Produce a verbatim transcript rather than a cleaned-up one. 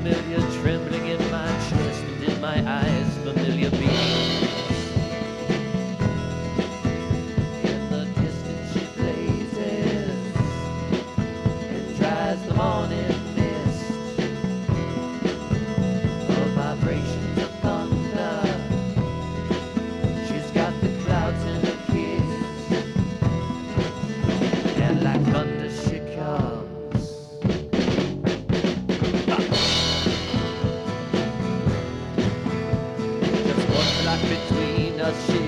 familiar trembling in my chest, and in my eyes familiar beams. In the distance she blazes and dries the morning mist of vibrations of thunder. She's got the clouds in her kiss, and like thunder she comes. Just one block between us, she